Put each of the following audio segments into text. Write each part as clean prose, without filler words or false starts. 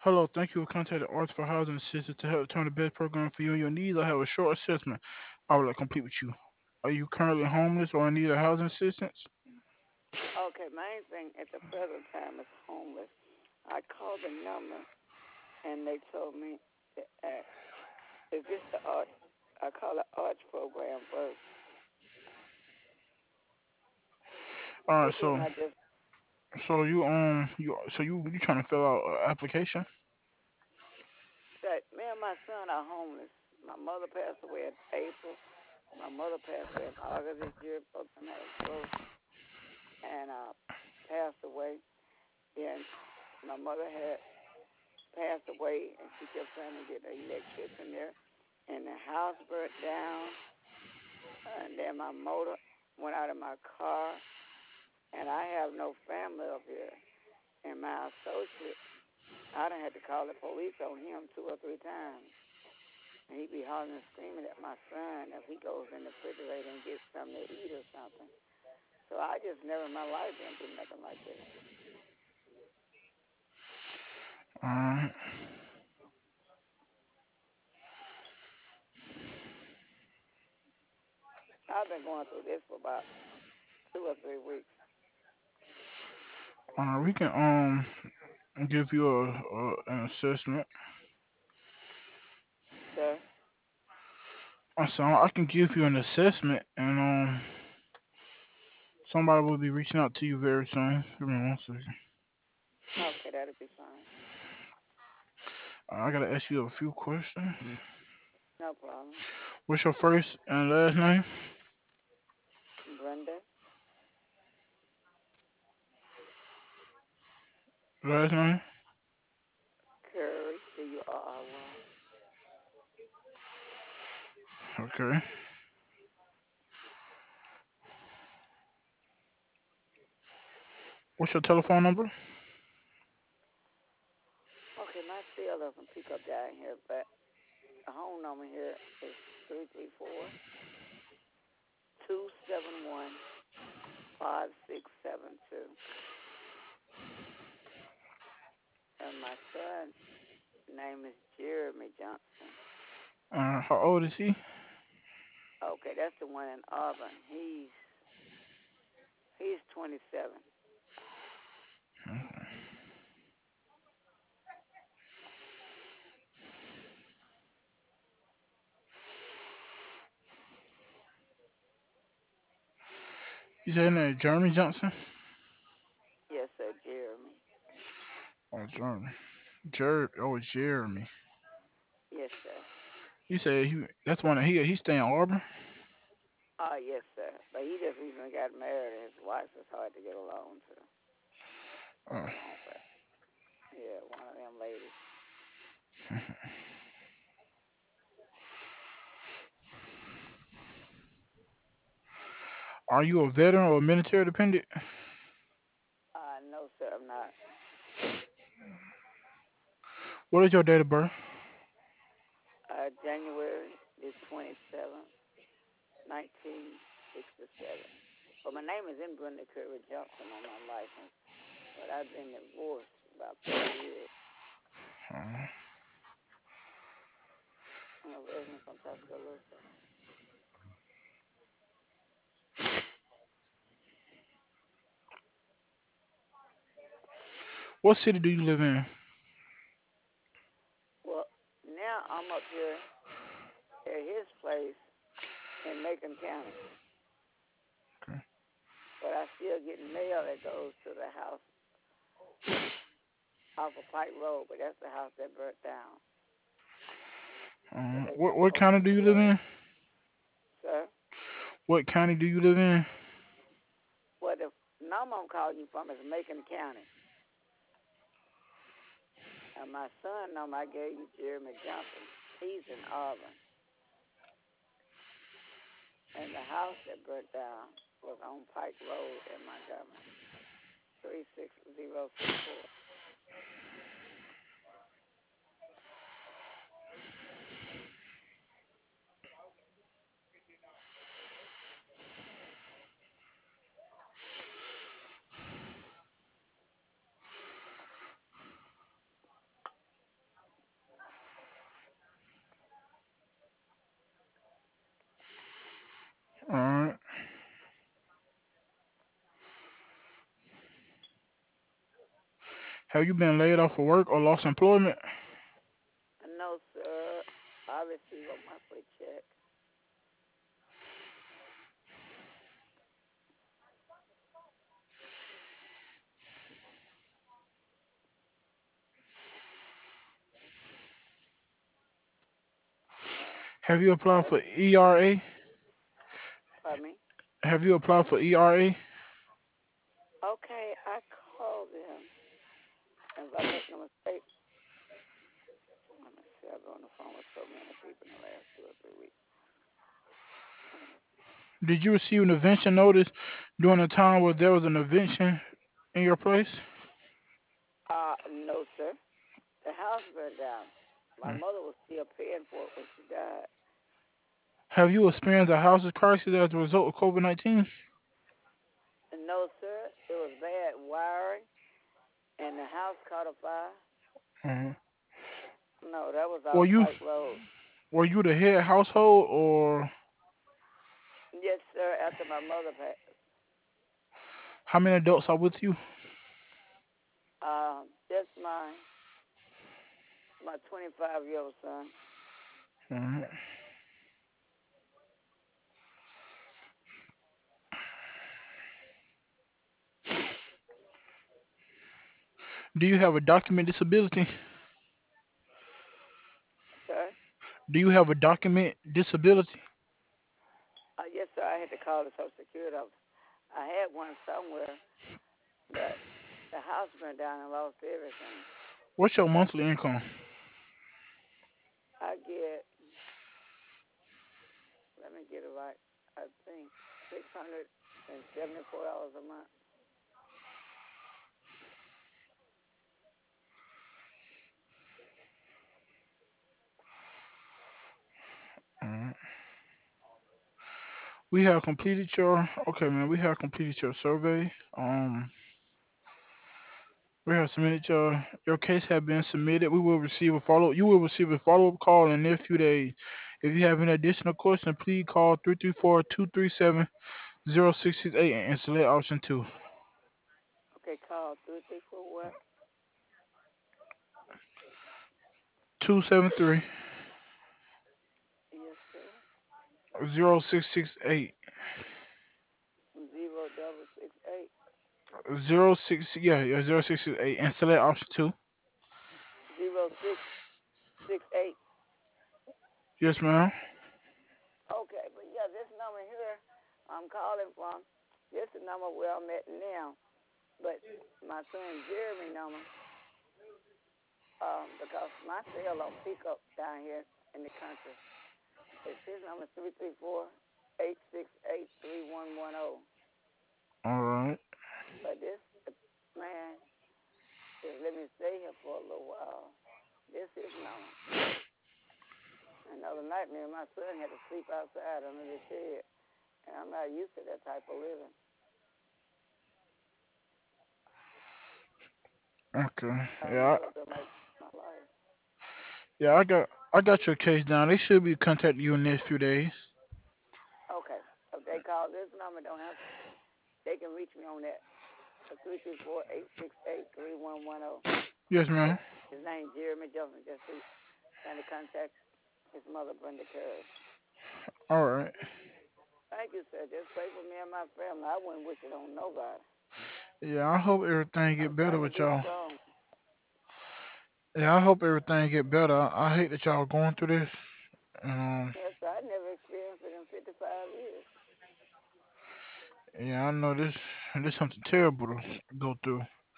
Hello, thank you for contacting Arts for Housing Assistance to help determine the best program for you and your needs. I have a short assessment I would like to complete with you. Are you currently homeless or in need of housing assistance? Okay, main thing at the present time is homeless. I called the number and they told me to ask, is this the art? I call it arts program first. All right, What so didn't I just? you trying to fill out an application? That me and my son are homeless. My mother passed away in April. My mother passed away in August this year. Both of them had a stroke and passed away. Then my mother had passed away, and she kept trying to get the electrician in there. And the house burnt down, and then my motor went out of my car, and I have no family up here. And my associate, I done had to call the police on him 2 or 3 times. And he be hollering and screaming at my son if he goes in the refrigerator and gets something to eat or something. So I just never in my life been through nothing like this. Alright. I've been going through this for about 2 or 3 weeks. We can give you an assessment. Sir? So I can give you an assessment, and somebody will be reaching out to you very soon. Give me one second. Okay, that'll be fine. I gotta ask you a few questions. No problem. What's your first and last name? Brenda Last name. Curry, Curry. Okay. What's your telephone number? Okay, my cell doesn't pick up down here, but the home number here is 334-271-5672. And my son name is Jeremy Johnson. How old is he? Okay, that's the one in Auburn. He's 27. You said his name Jeremy Johnson? Yes, sir, Jeremy. Oh, Jeremy. Jeremy. Yes, sir. You said that's one that he stay in Auburn? Yes, sir. But he just recently got married, and his wife is hard to get along to. Oh. But yeah, one of them ladies. Are you a veteran or a military dependent? No, sir, I'm not. What is your date of birth? January the 27th, 1967. But my name is in Brenda Curry Johnson on my license, but I've been divorced about 30 years. Uh, I'm a resident from Tuscaloosa. what city do you live in? Well, now I'm up here at his place in Macon County, Okay. but I still get mail that goes to the house off of Pike Road, but that's the house that burnt down. So they What sent what folks county to do you live mail it. in? Sir, What county do you live in? well, the number I'm calling you from is Macon County. And my son number I gave you, Jeremy Johnson, he's in Auburn. And the house that burnt down was on Pike Road in Montgomery, 36064. Have you been laid off of work or lost employment? No, sir. I receive a monthly check. Have you applied That's for ERA? pardon me. Have you applied for ERA? Okay, I called them. If I make no mistake, let me see. I've been on the phone with so many people in the last 2 or 3 weeks. Let me see. Did you receive an eviction notice during a time where there was an eviction in your place? No, sir. The house burned down. My Mm. mother was still paying for it when she died. Have you experienced a housing crisis as a result of COVID-19? And no, sir. It was bad wiring, and the house caught a fire. Mhm. No, that was Were off you Pike Road. were you the head household, or Yes, sir. After my mother passed, how many adults are with you? just my 25-year-old son. Mhm. Do you have a document disability? Sir. Do you have a document disability? Yes, sir. I had to call the Social Security office. I had one somewhere, but the house burned down and lost everything. What's your monthly income? I get, let me get it right. I think $674 a month. Mhm. We have completed your okay, man. We have completed your survey. We have submitted your case have been submitted. We will receive a follow. You will receive a follow up call in the next few days. If you have any additional questions, please call 334-237-0668 and select option 2. Okay, call 334 what? 273 Yes, sir. 0668. 0 double 6 8 0668 and select option 2. 0668. Yes, ma'am. Okay, but yeah, this number here I'm calling from, this is the number where I'm at now. But my son Jeremy number, because my cell don't pick up down here in the country. It's his number 334-868-3110. All right. But this man just let me stay here for a little while. This is his number. Another night, me and my son had to sleep outside under the shed, and I'm not used to that type of living. Okay. I Yeah. never been like my life. Yeah. I got your case down. They should be contacting you in the next few days. Okay, if they call this number, don't answer. They can reach me on that. 334-868-3110. Yes, But ma'am. his name Jeremy Johnson. Just trying to contact his mother, Brenda Curry. All right. Thank you, sir. Just pray for me and my family. I wouldn't wish it on nobody. Yeah. I hope everything I'm get better trying to with get y'all. strong. Yeah. I hope everything get better. I hate that y'all going through this. Yes, sir. I never experienced it in 55 years. Yeah. I know this something terrible to go through.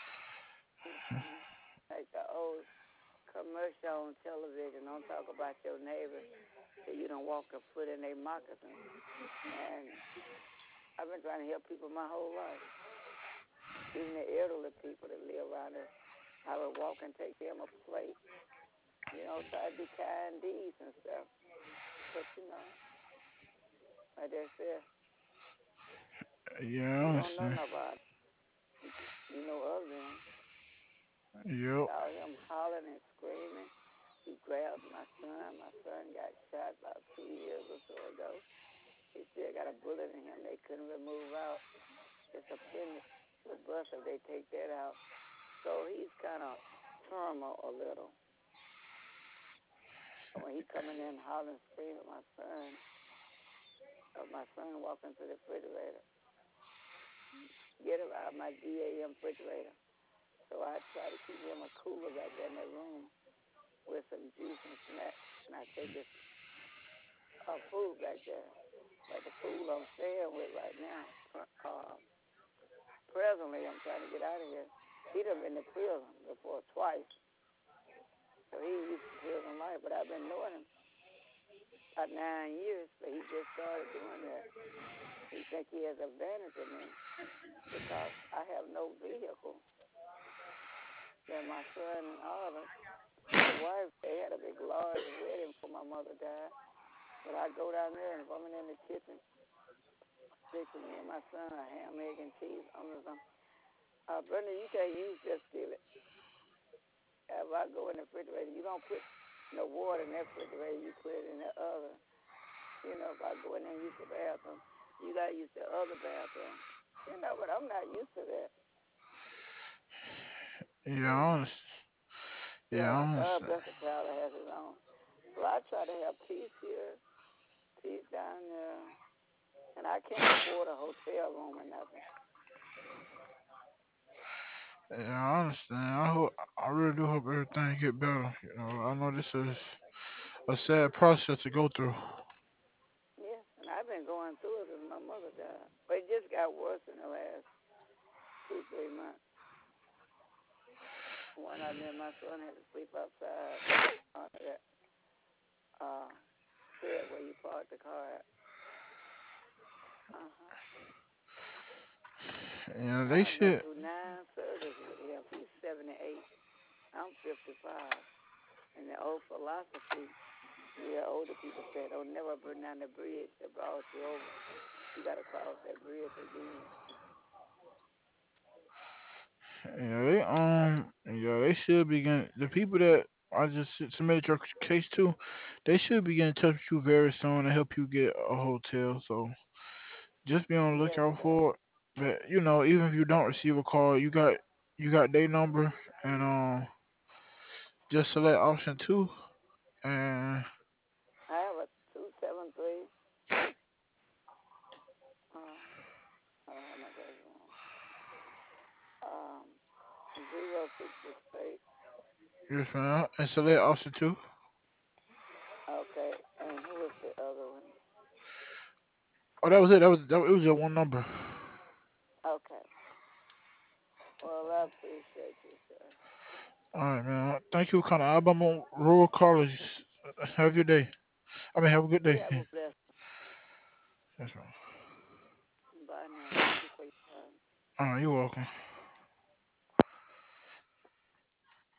Like the old commercial on television. Don't talk about your neighbor till you don't walk a foot in their moccasins. And I've been trying to help people my whole life. Even the elderly people that live around us. I would walk and take them a plate. Try to do kind deeds and stuff. But like they said, Yeah. I you don't know understand. nobody. You know of them. Yep. Saw him hollering and screaming. He grabbed my son. My son got shot about 2 years or so ago. He still got a bullet in him they couldn't remove out. It's appendix. The bus, if they take that out, So he's kind of turmoil a little. So when he coming in hollering, screaming, my son walking to the refrigerator, get him out of my DAM refrigerator. So I try to keep him a cooler back there in that room with some juice and snacks, and I take his food back there. But the fool I'm staying with right now, presently, I'm trying to get out of here. He done been to prison before twice, so he used to prison life. But I've been knowing him about 9 years, but he just started doing that. He think he has advantage of me because I have no vehicle. Then my son and Olive, his wife, they had a big large wedding before my mother died. But I go down there and if I'm in the kitchen, fixing me and my son a ham, egg, and cheese. Brenda, you can't use just steal it. If I go in the refrigerator, you don't put no water in that refrigerator. You put it in the other. If I go in there and use the bathroom, you gotta use the other bathroom. But I'm not used to that. Yeah, You I know. understand. Yeah, Yeah, I God understand. bless the child that has his own. So I try to have peace here, peace down there, and I can't afford a hotel room or nothing. Yeah, I understand. I really do hope everything get better. I know this is a sad process to go through. Yes, and I've been going through it since my mother died. But it just got worse in the last 2, 3 months. One night, me and my son had to sleep outside under that uh, shed where you parked the car at. Uh-huh. Yeah, they I've been should. through 9 surgeries with him. He's 78. I'm 55. And the old philosophy, you hear older people say, don't never burn down the bridge that brought you over. You got to cross that bridge again. They should begin. The people that I just submitted your case to, they should begin in touch with you very soon to help you get a hotel. So just be on the Yes, lookout sir. for it. But even if you don't receive a call, you got their number, and just select option two. And I have a 273. I don't have my glasses on. 0668. yes, man. And select option two. Okay, and who was the other one? Oh, that was it. It was just one number. Okay. Well, I appreciate you, sir. All right, man. Thank you, kind of Alabama Rural College. Have your day. I mean, have a good You day. have a blessed. Yes, man. Bye now. Thank you for your time. All right, you're welcome.